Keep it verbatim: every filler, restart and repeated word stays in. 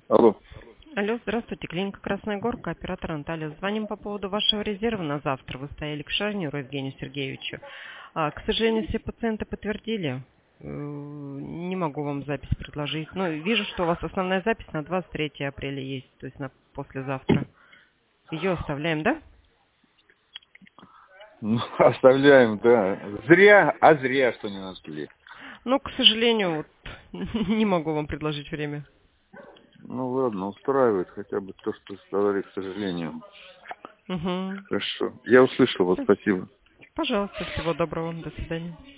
Алло. Алло, здравствуйте, клиника Красная Горка, оператор Анталия. Звоним по поводу вашего резерва на завтра. Вы стояли к Шарниру Евгению Сергеевичу. А, к сожалению, все пациенты подтвердили. Э, Не могу вам запись предложить. Но вижу, что у вас основная запись на двадцать третье апреля есть, то есть на послезавтра. Ее оставляем, да? Ну, оставляем, да. Зря, а зря, что не нашли. Но, к сожалению, вот, не могу вам предложить время. Ну ладно, устраивает хотя бы то, что сказали, к сожалению. Угу. Хорошо. Я услышал вас, спасибо. Пожалуйста, всего доброго. До свидания.